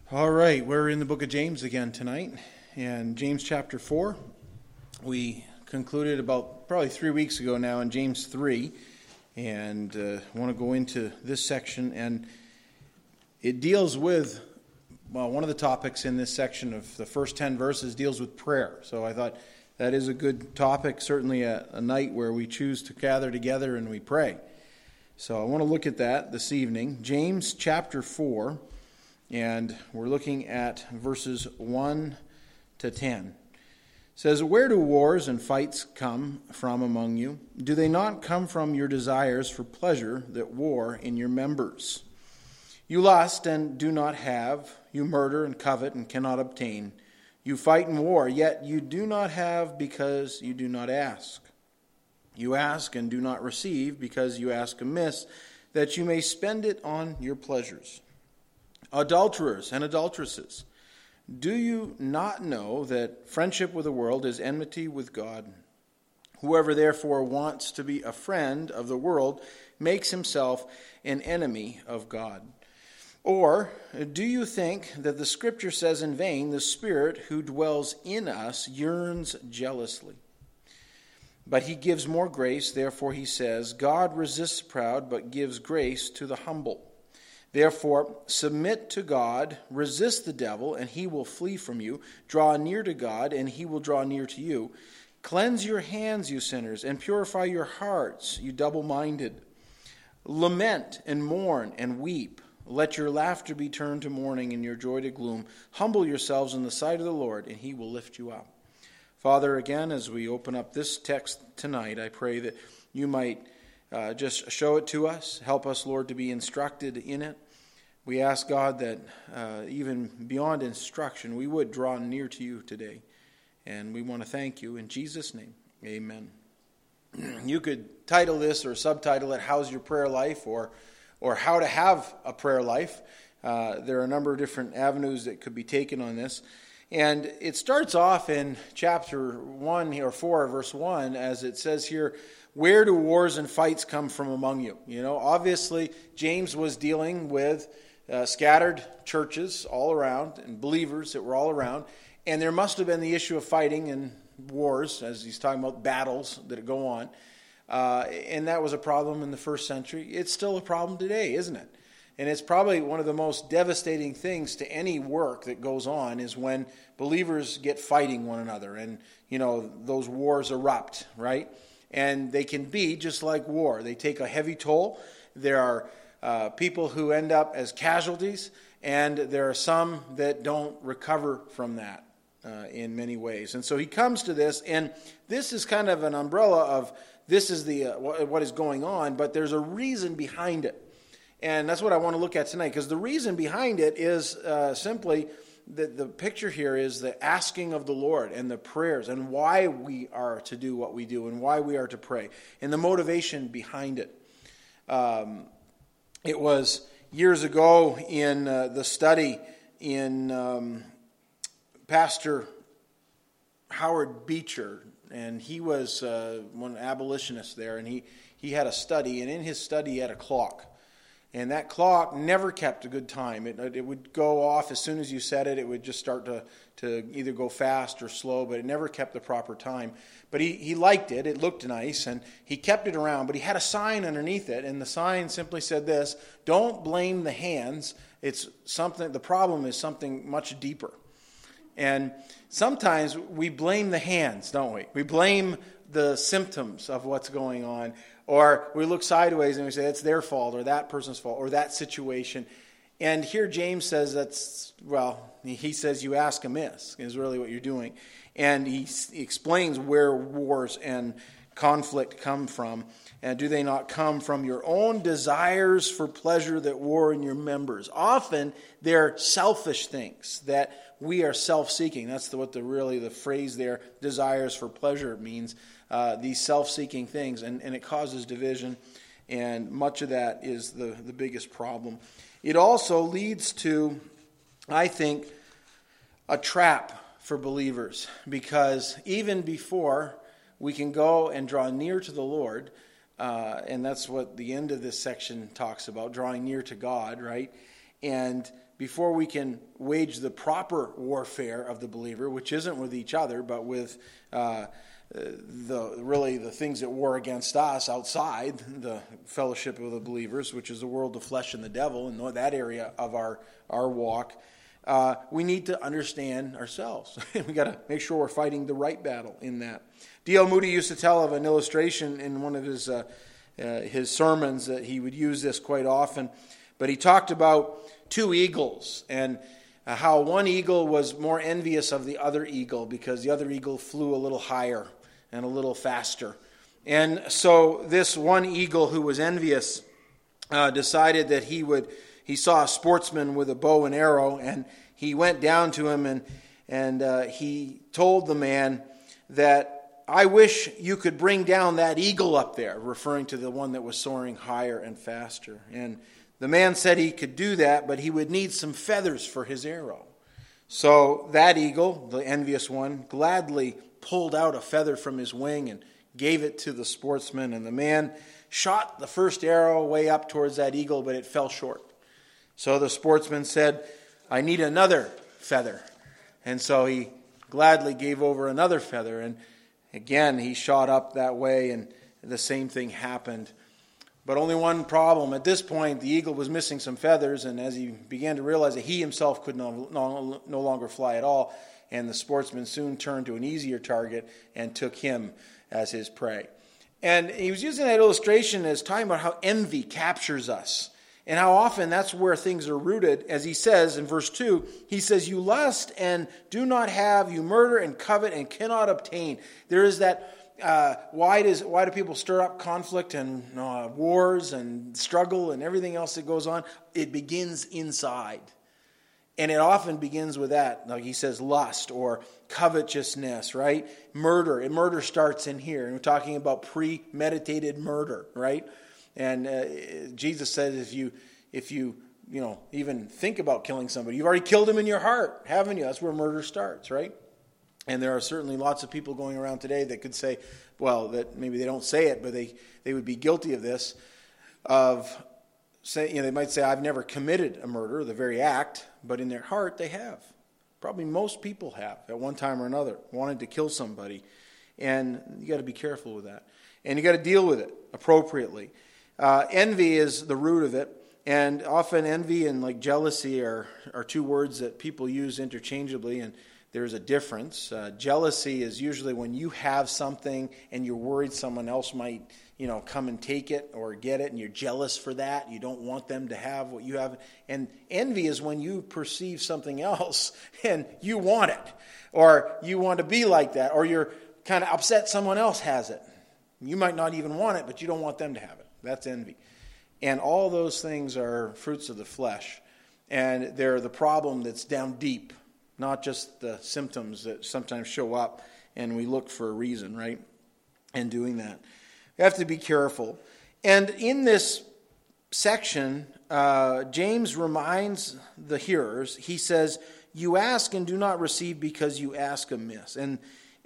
All right, we're in the book of James again tonight, and James chapter 4. We concluded about probably 3 weeks ago now in James 3, and want to go into this section, and it deals with, well, one of the topics in this section of the first 10 verses deals with prayer. So I thought that is a good topic, certainly a night where we choose to gather together and we pray. So I want to look at that this evening. James chapter 4. And we're looking at verses 1 to 10. It says, "Where do wars and fights come from among you? Do they not come from your desires for pleasure that war in your members? You lust and do not have. You murder and covet and cannot obtain. You fight and war, yet you do not have because you do not ask. You ask and do not receive because you ask amiss, that you may spend it on your pleasures. Adulterers and adulteresses, do you not know that friendship with the world is enmity with God? Whoever therefore wants to be a friend of the world makes himself an enemy of God. Or do you think that the Scripture says in vain, the Spirit who dwells in us yearns jealously? But he gives more grace, therefore he says, God resists the proud, but gives grace to the humble. Therefore, submit to God, resist the devil, and he will flee from you. Draw near to God, and he will draw near to you. Cleanse your hands, you sinners, and purify your hearts, you double-minded. Lament and mourn and weep. Let your laughter be turned to mourning and your joy to gloom. Humble yourselves in the sight of the Lord, and he will lift you up." Father, again, as we open up this text tonight, I pray that you might just show it to us. Help us, Lord, to be instructed in it. We ask, God, that even beyond instruction, we would draw near to you today. And we want to thank you. In Jesus' name, amen. You could title this or subtitle it, "How's Your Prayer Life?" or "How to Have a Prayer Life." There are a number of different avenues that could be taken on this. And it starts off in chapter 1 or 4, verse 1, as it says here, "Where do wars and fights come from among you?" You know, obviously, James was dealing with scattered churches all around and believers that were all around. And there must have been the issue of fighting and wars, as he's talking about battles that go on. And that was a problem in the first century. It's still a problem today, isn't it? And it's probably one of the most devastating things to any work that goes on is when believers get fighting one another and, you know, those wars erupt, right? And they can be just like war. They take a heavy toll. There are people who end up as casualties, and there are some that don't recover from that in many ways. And so he comes to this, and this is kind of an umbrella of this is the what is going on, but there's a reason behind it. And that's what I want to look at tonight, because the reason behind it is simply the picture here is the asking of the Lord and the prayers and why we are to do what we do and why we are to pray and the motivation behind it. It was years ago in the study in Pastor Howard Beecher, and he was one abolitionist there, and he had a study, and in his study he had a clock. And that clock never kept a good time. It would go off as soon as you set it. It would just start to either go fast or slow, but it never kept the proper time. But he liked it. It looked nice, and he kept it around. But he had a sign underneath it, and the sign simply said this: "Don't blame the hands. It's something. The problem is something much deeper." And sometimes we blame the hands, don't we? We blame the symptoms of what's going on. Or we look sideways and we say, it's their fault, or that person's fault, or that situation. And here James says he says you ask amiss is really what you're doing. And he explains where wars and conflict come from. And do they not come from your own desires for pleasure that war in your members? Often they're selfish things that we are self-seeking. That's what the phrase there, desires for pleasure, means. These self-seeking things, and it causes division, and much of that is the biggest problem. It also leads to, I think, a trap for believers, because even before we can go and draw near to the Lord, and that's what the end of this section talks about, drawing near to God, right? And before we can wage the proper warfare of the believer, which isn't with each other, but with the things that war against us outside the fellowship of the believers, which is the world, the flesh, and the devil, and that area of our walk, we need to understand ourselves. We got to make sure we're fighting the right battle in that. D.L. Moody used to tell of an illustration in one of his sermons that he would use this quite often, but he talked about two eagles and how one eagle was more envious of the other eagle because the other eagle flew a little higher and a little faster. And so this one eagle who was envious decided that he saw a sportsman with a bow and arrow, and he went down to him and he told the man that, "I wish you could bring down that eagle up there," referring to the one that was soaring higher and faster. And the man said he could do that, but he would need some feathers for his arrow. So that eagle, the envious one, gladly pulled out a feather from his wing and gave it to the sportsman. And the man shot the first arrow way up towards that eagle, but it fell short. So the sportsman said, "I need another feather." And so he gladly gave over another feather. And again, he shot up that way, and the same thing happened. But only one problem. At this point, the eagle was missing some feathers, and as he began to realize that he himself could no longer fly at all, and the sportsman soon turned to an easier target and took him as his prey. And he was using that illustration as talking about how envy captures us, and how often that's where things are rooted. As he says in verse 2, he says, "You lust and do not have, you murder and covet and cannot obtain." There is that, why do people stir up conflict and wars and struggle and everything else that goes on? It begins inside. And it often begins with that, like he says, lust or covetousness, right? Murder. And murder starts in here. And we're talking about premeditated murder, right? And Jesus said, if you even think about killing somebody, you've already killed him in your heart, haven't you? That's where murder starts, right? And there are certainly lots of people going around today that could say, well, that maybe they don't say it, but they would be guilty of this, they might say, "I've never committed a murder," the very act, but in their heart they have. Probably most people have at one time or another wanted to kill somebody. And you got to be careful with that. And you got to deal with it appropriately. Envy is the root of it. And often envy and like jealousy are two words that people use interchangeably, and there's a difference. Jealousy is usually when you have something and you're worried someone else might come and take it or get it, and you're jealous for that. You don't want them to have what you have. And envy is when you perceive something else and you want it, or you want to be like that, or you're kind of upset someone else has it. You might not even want it, but you don't want them to have it. That's envy. And all those things are fruits of the flesh. And they're the problem that's down deep, not just the symptoms that sometimes show up and we look for a reason, right? And doing that. We have to be careful. And in this section, James reminds the hearers, he says, "You ask and do not receive because you ask amiss." And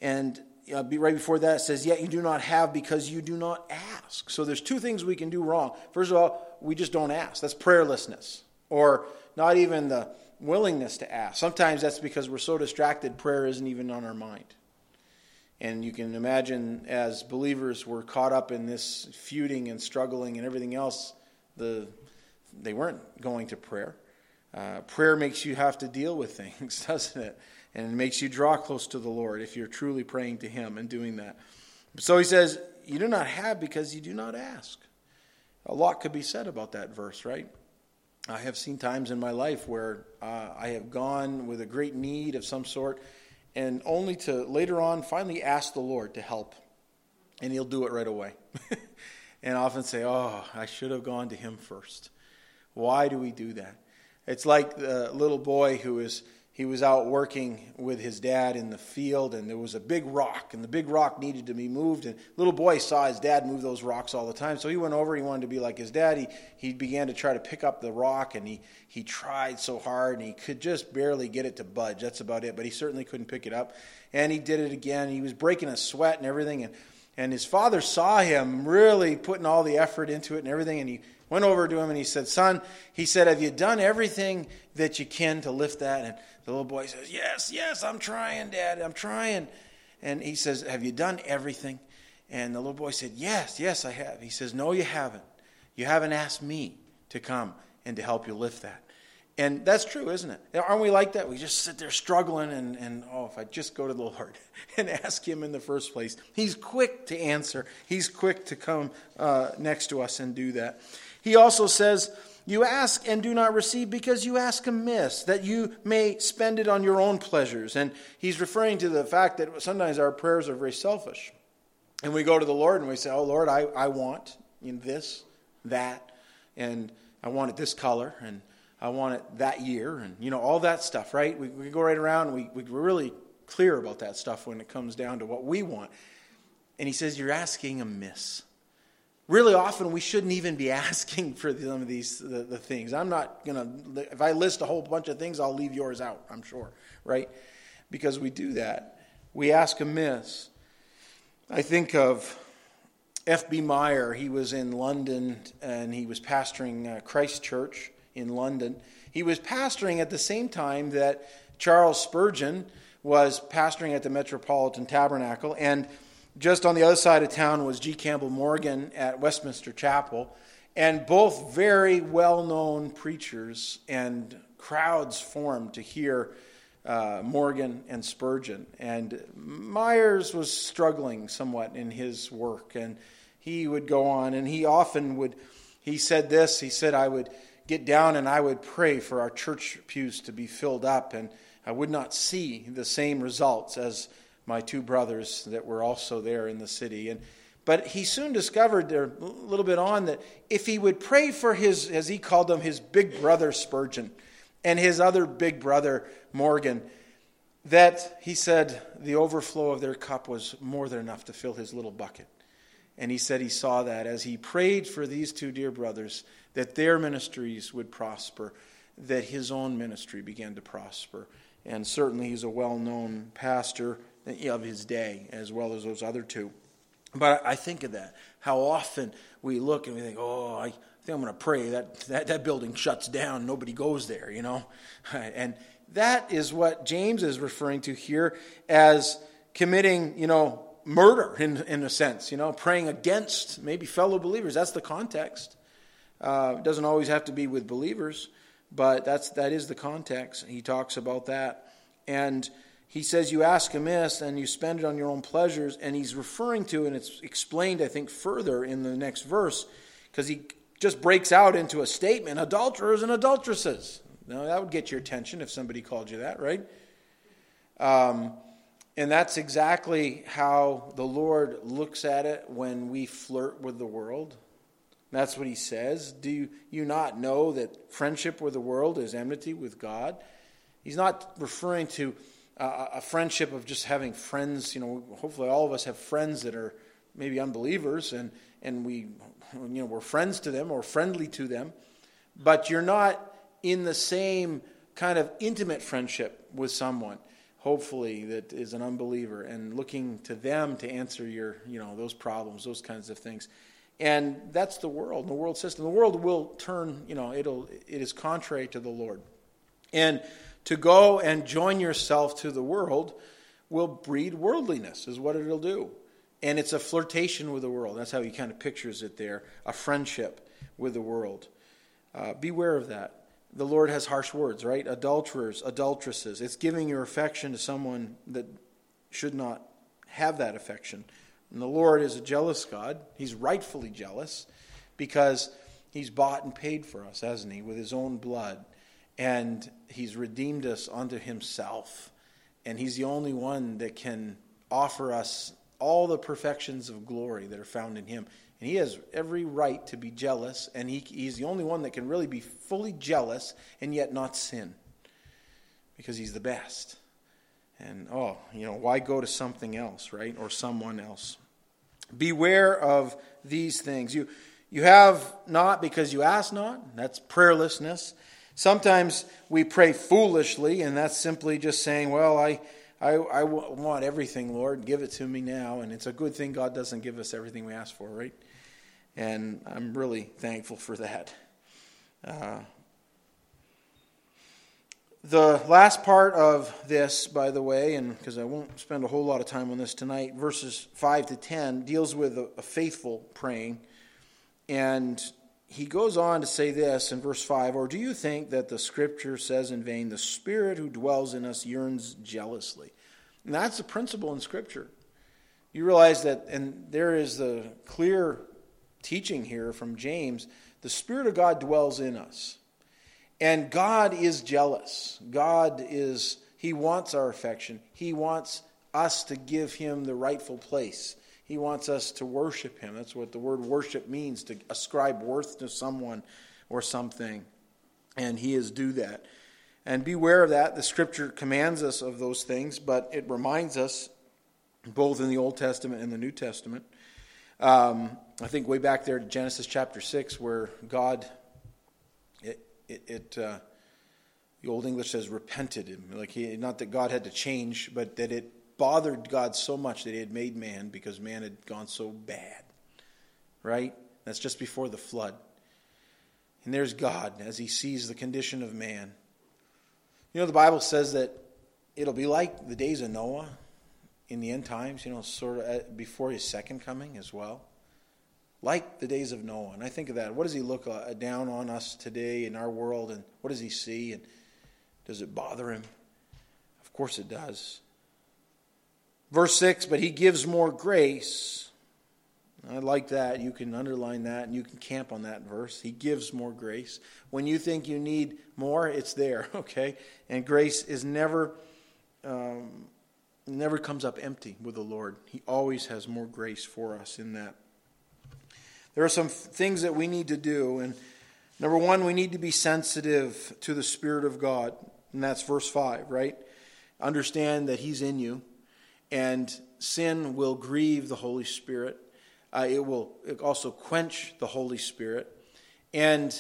right before that it says, "Yet you do not have because you do not ask." So there's two things we can do wrong. First of all, we just don't ask. That's prayerlessness, or not even the willingness to ask. Sometimes that's because we're so distracted, prayer isn't even on our mind. And you can imagine as believers were caught up in this feuding and struggling and everything else, they weren't going to prayer. Prayer makes you have to deal with things, doesn't it? And it makes you draw close to the Lord if you're truly praying to Him and doing that. So he says, you do not have because you do not ask. A lot could be said about that verse, right? I have seen times in my life where I have gone with a great need of some sort, and only to later on finally ask the Lord to help. And He'll do it right away. And often say, "Oh, I should have gone to Him first." Why do we do that? It's like the little boy he was out working with his dad in the field, and there was a big rock, and the big rock needed to be moved. And the little boy saw his dad move those rocks all the time, so he went over. He wanted to be like his dad. He began to try to pick up the rock, and he tried so hard, and he could just barely get it to budge. That's about it, but he certainly couldn't pick it up. And he did it again. He was breaking a sweat and everything, and his father saw him really putting all the effort into it and everything, and he went over to him and he said, "Son," he said, "have you done everything that you can to lift that?" And the little boy says, yes, I'm trying, Dad, I'm trying. And he says, "Have you done everything?" And the little boy said, yes, I have. He says, "No, you haven't. You haven't asked me to come and to help you lift that." And that's true, isn't it? Aren't we like that? We just sit there struggling and if I just go to the Lord and ask him in the first place. He's quick to answer. He's quick to come next to us and do that. He also says, "You ask and do not receive because you ask amiss, that you may spend it on your own pleasures." And he's referring to the fact that sometimes our prayers are very selfish. And we go to the Lord and we say, "Oh, Lord, I want this, that, and I want it this color, and I want it that year," and all that stuff, right? We go right around and we're really clear about that stuff when it comes down to what we want. And he says, "You're asking amiss." Really often we shouldn't even be asking for some of the things. I'm not going to, if I list a whole bunch of things, I'll leave yours out, I'm sure, right? Because we do that. We ask amiss. I think of F.B. Meyer. He was in London and he was pastoring Christ Church in London. He was pastoring at the same time that Charles Spurgeon was pastoring at the Metropolitan Tabernacle, and just on the other side of town was G. Campbell Morgan at Westminster Chapel, and both very well-known preachers, and crowds formed to hear Morgan and Spurgeon. And Myers was struggling somewhat in his work, and he would go on, and he said this, he said, "I would get down and I would pray for our church pews to be filled up, and I would not see the same results as my two brothers that were also there in the city." But he soon discovered there a little bit on that if he would pray for his, as he called them, his big brother Spurgeon and his other big brother Morgan, that he said the overflow of their cup was more than enough to fill his little bucket. And he said he saw that as he prayed for these two dear brothers, that their ministries would prosper, that his own ministry began to prosper. And certainly he's a well-known pastor of his day, as well as those other two. But I think of that, how often we look and we think, "Oh, I think I'm going to pray that building shuts down, nobody goes there," And that is what James is referring to here as committing, murder in a sense, praying against maybe fellow believers. That's the context. It doesn't always have to be with believers, but that is the context. He talks about that. And he says, "You ask amiss and you spend it on your own pleasures." And he's referring to, and it's explained, I think, further in the next verse, because he just breaks out into a statement, adulterers and adulteresses. Now, that would get your attention if somebody called you that, right? And that's exactly how the Lord looks at it when we flirt with the world. That's what he says. "Do you not know that friendship with the world is enmity with God?" He's not referring to a friendship of just having friends. Hopefully all of us have friends that are maybe unbelievers, and we're friends to them or friendly to them. But you're not in the same kind of intimate friendship with someone, hopefully, that is an unbeliever, and looking to them to answer your, those problems, those kinds of things. And that's the world, the world system. The world will turn, it is contrary to the Lord. And to go and join yourself to the world will breed worldliness, is what it'll do. And it's a flirtation with the world. That's how he kind of pictures it there, a friendship with the world. Beware of that. The Lord has harsh words, right? Adulterers, adulteresses. It's giving your affection to someone that should not have that affection. And the Lord is a jealous God. He's rightfully jealous because he's bought and paid for us, hasn't he, with his own blood. And he's redeemed us unto himself. And he's the only one that can offer us all the perfections of glory that are found in him. And he has every right to be jealous. And he's the only one that can really be fully jealous and yet not sin. Because he's the best. And, why go to something else, right? Or someone else. Beware of these things. You have not because you ask not. That's prayerlessness. Sometimes we pray foolishly, and that's simply just saying, well, I want everything, Lord. Give it to me now. And it's a good thing God doesn't give us everything we ask for, right? And I'm really thankful for that. The last part of this, by the way, and because I won't spend a whole lot of time on this tonight, verses 5 to 10, deals with a faithful praying. And he goes on to say this in verse 5, "Or do you think that the Scripture says in vain, 'The Spirit who dwells in us yearns jealously'?" And that's a principle in Scripture. You realize that, and there is the clear teaching here from James, the Spirit of God dwells in us. And God is jealous. He wants our affection. He wants us to give him the rightful place. He wants us to worship him. That's what the word worship means, to ascribe worth to someone or something. And he is do that. And beware of that. The Scripture commands us of those things, but it reminds us, both in the Old Testament and the New Testament. I think way back there to Genesis chapter 6, where God, the Old English says repented him. Not that God had to change, but that it bothered God so much that he had made man because man had gone so bad. Right? That's just before the flood. And there's God as he sees the condition of man. The Bible says that it'll be like the days of Noah in the end times, sort of before his second coming as well. Like the days of Noah. And I think of that. What does he look down on us today in our world? And what does he see? And does it bother him? Of course it does. Verse 6, "But he gives more grace." I like that. You can underline that and you can camp on that verse. He gives more grace. When you think you need more, it's there, okay? And grace is never comes up empty with the Lord. He always has more grace for us in that. There are some things that we need to do. And number one, we need to be sensitive to the Spirit of God. And that's verse 5, right? Understand that he's in you. And sin will grieve the Holy Spirit. It will also quench the Holy Spirit. And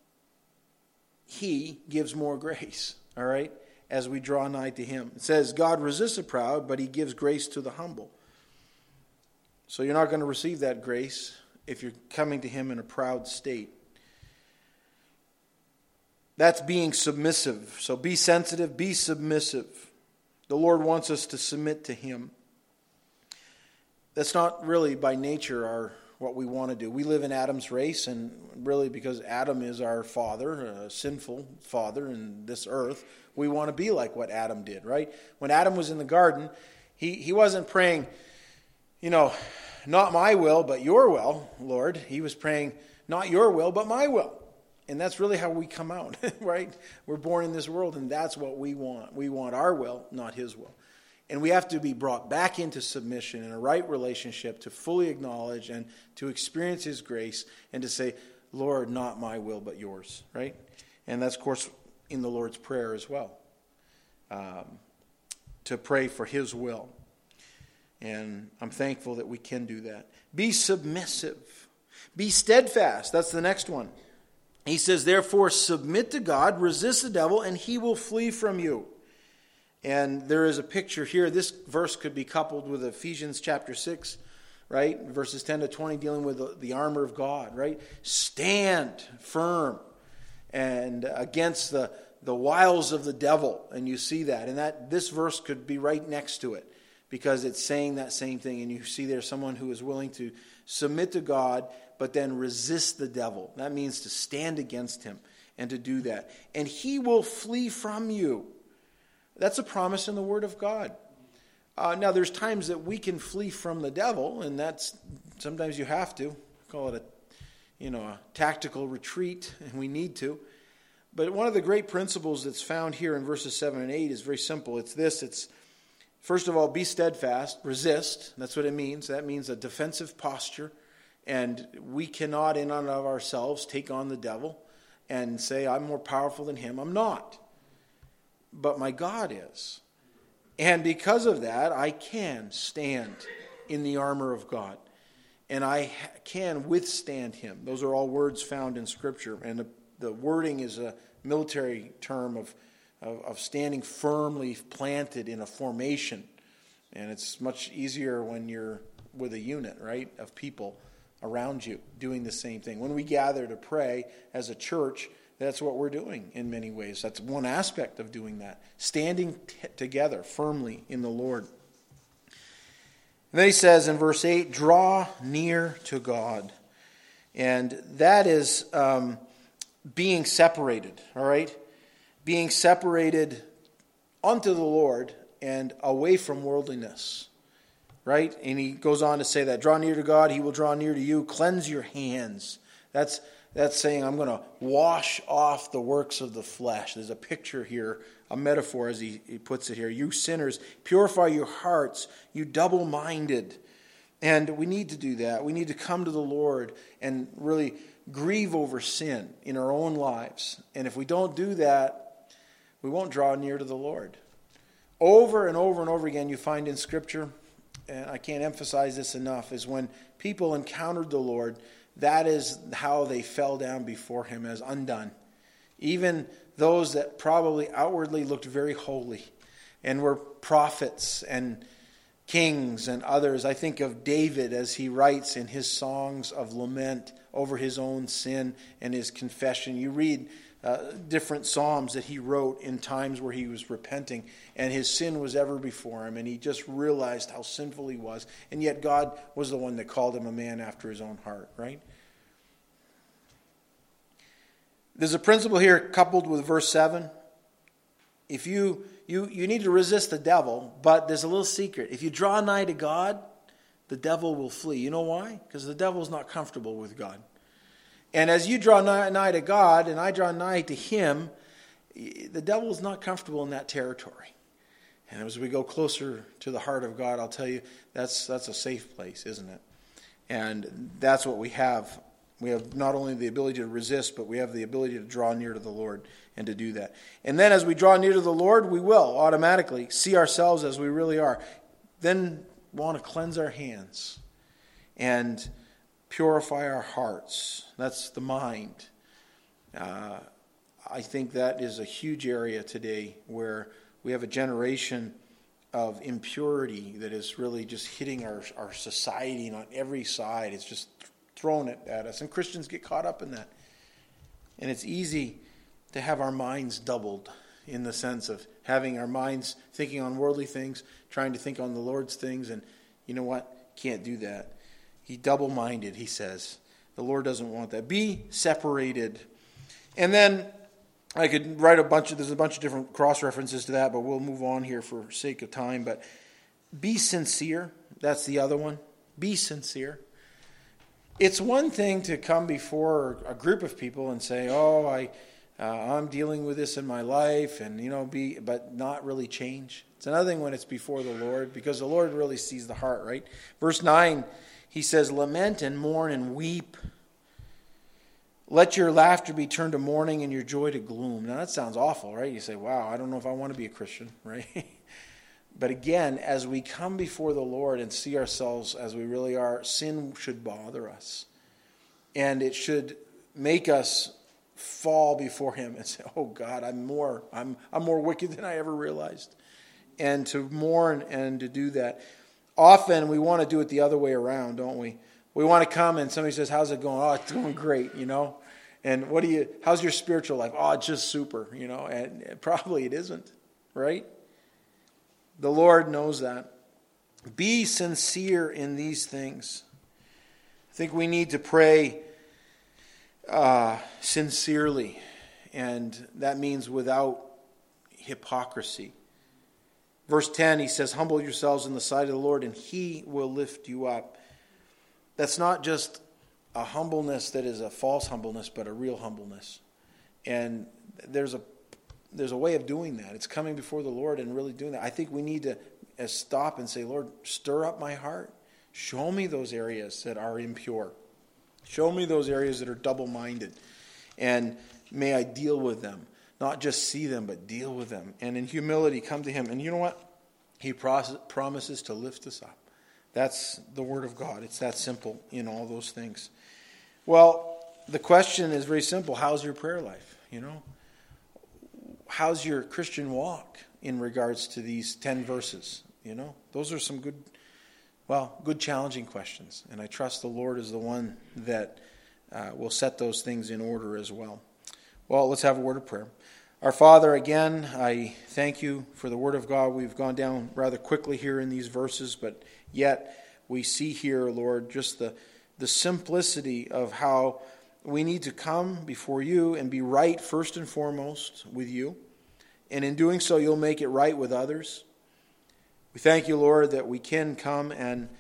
he gives more grace, all right, as we draw nigh to him. It says, God resists the proud, but he gives grace to the humble. So you're not going to receive that grace if you're coming to him in a proud state. That's being submissive. So be sensitive, be submissive. The Lord wants us to submit to him. That's not really by nature what we want to do. We live in Adam's race, and really because Adam is our father, a sinful father in this earth, we want to be like what Adam did, right? When Adam was in the garden, he wasn't praying, not my will, but your will, Lord. He was praying, not your will, but my will. And that's really how we come out, right? We're born in this world, and that's what we want. We want our will, not his will. And we have to be brought back into submission in a right relationship to fully acknowledge and to experience his grace and to say, Lord, not my will, but yours, right? And that's, of course, in the Lord's Prayer as well, to pray for his will. And I'm thankful that we can do that. Be submissive. Be steadfast. That's the next one. He says, therefore, submit to God, resist the devil, and he will flee from you. And there is a picture here. This verse could be coupled with Ephesians chapter 6, right? Verses 10 to 20 dealing with the armor of God, right? Stand firm and against the wiles of the devil. And you see that. And this verse could be right next to it because it's saying that same thing. And you see there's someone who is willing to submit to God but then resist the devil. That means to stand against him and to do that. And he will flee from you. That's a promise in the Word of God. Now, there's times that we can flee from the devil, and that's sometimes you have to call it a tactical retreat, and we need to. But one of the great principles that's found here in verses 7 and 8 is very simple. It's this. It's first of all, be steadfast, resist. That's what it means. That means a defensive posture, and we cannot, in and of ourselves, take on the devil and say, I'm more powerful than him. I'm not. But my God is. And because of that, I can stand in the armor of God. And I can withstand him. Those are all words found in Scripture. And the wording is a military term of standing firmly planted in a formation. And it's much easier when you're with a unit, right, of people around you doing the same thing. When we gather to pray as a church, that's what we're doing in many ways. That's one aspect of doing that. Standing together firmly in the Lord. And then he says in verse 8, draw near to God. And that is being separated, all right? Being separated unto the Lord and away from worldliness. Right? And he goes on to say that. Draw near to God, he will draw near to you. Cleanse your hands. That's saying I'm going to wash off the works of the flesh. There's a picture here, a metaphor as he puts it here. You sinners, purify your hearts, you double-minded. And we need to do that. We need to come to the Lord and really grieve over sin in our own lives. And if we don't do that, we won't draw near to the Lord. Over and over and over again you find in Scripture, and I can't emphasize this enough, is when people encountered the Lord, that is how they fell down before him as undone. Even those that probably outwardly looked very holy and were prophets and kings and others. I think of David as he writes in his songs of lament over his own sin and his confession. You read different psalms that he wrote in times where he was repenting and his sin was ever before him and he just realized how sinful he was, and yet God was the one that called him a man after his own heart, right? There's a principle here coupled with verse 7. If you need to resist the devil, but there's a little secret. If you draw nigh to God, the devil will flee. You know why? Because the devil is not comfortable with God. And as you draw nigh to God, and I draw nigh to him, the devil is not comfortable in that territory. And as we go closer to the heart of God, I'll tell you, that's a safe place, isn't it? And that's what we have. We have not only the ability to resist, but we have the ability to draw near to the Lord and to do that. And then as we draw near to the Lord, we will automatically see ourselves as we really are. Then we want to cleanse our hands and purify our hearts. That's the mind. I think that is a huge area today where we have a generation of impurity that is really just hitting our society, and on every side it's just thrown it at us. And Christians get caught up in that. And it's easy to have our minds doubled in the sense of having our minds thinking on worldly things, trying to think on the Lord's things, and you know what? Can't do that. He double-minded, he says. The Lord doesn't want that. Be separated. And then I could write there's a bunch of different cross-references to that, but we'll move on here for sake of time. But be sincere. That's the other one. Be sincere. It's one thing to come before a group of people and say, I'm dealing with this in my life, and but not really change. It's another thing when it's before the Lord, because the Lord really sees the heart, right? Verse 9, he says, lament and mourn and weep. Let your laughter be turned to mourning and your joy to gloom. Now that sounds awful, right? You say, wow, I don't know if I want to be a Christian, right? But again, as we come before the Lord and see ourselves as we really are, sin should bother us. And it should make us fall before him and say, oh God, I'm more wicked than I ever realized. And to mourn and to do that. Often we want to do it the other way around, don't we? We want to come and somebody says, how's it going? Oh, it's going great, And how's your spiritual life? Oh, it's just super, And probably it isn't, right? The Lord knows that. Be sincere in these things. I think we need to pray sincerely, and that means without hypocrisy. Verse 10, he says, humble yourselves in the sight of the Lord, and he will lift you up. That's not just a humbleness that is a false humbleness, but a real humbleness. And there's a way of doing that. It's coming before the Lord and really doing that. I think we need to stop and say, Lord, stir up my heart. Show me those areas that are impure. Show me those areas that are double-minded. And may I deal with them. Not just see them, but deal with them. And in humility, come to him. And you know what? He promises to lift us up. That's the word of God. It's that simple in all those things. Well, the question is very simple. How's your prayer life? How's your Christian walk in regards to these 10 verses? Those are some good, good challenging questions. And I trust the Lord is the one that will set those things in order as well. Well, let's have a word of prayer. Our Father, again, I thank you for the Word of God. We've gone down rather quickly here in these verses, but yet we see here, Lord, just the simplicity of how we need to come before you and be right first and foremost with you. And in doing so, you'll make it right with others. We thank you, Lord, that we can come and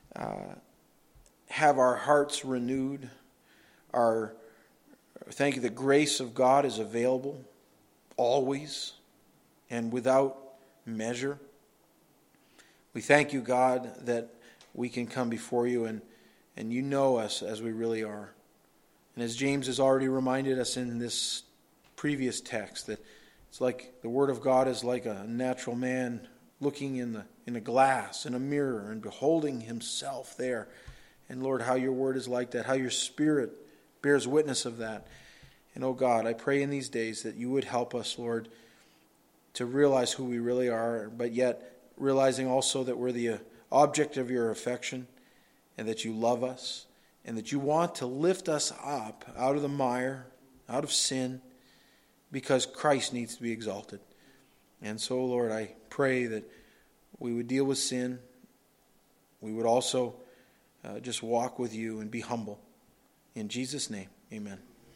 have our hearts renewed. Thank you that grace of God is available always and without measure. We thank you, God, that we can come before you and you know us as we really are. And as James has already reminded us in this previous text, that it's like the Word of God is like a natural man looking in a glass, in a mirror, and beholding himself there. And Lord, how your Word is like that, how your Spirit bears witness of that. And oh God, I pray in these days that you would help us, Lord, to realize who we really are, but yet realizing also that we're the object of your affection and that you love us and that you want to lift us up out of the mire, out of sin, because Christ needs to be exalted. And so, Lord, I pray that we would deal with sin. We would also just walk with you and be humble. In Jesus' name, amen.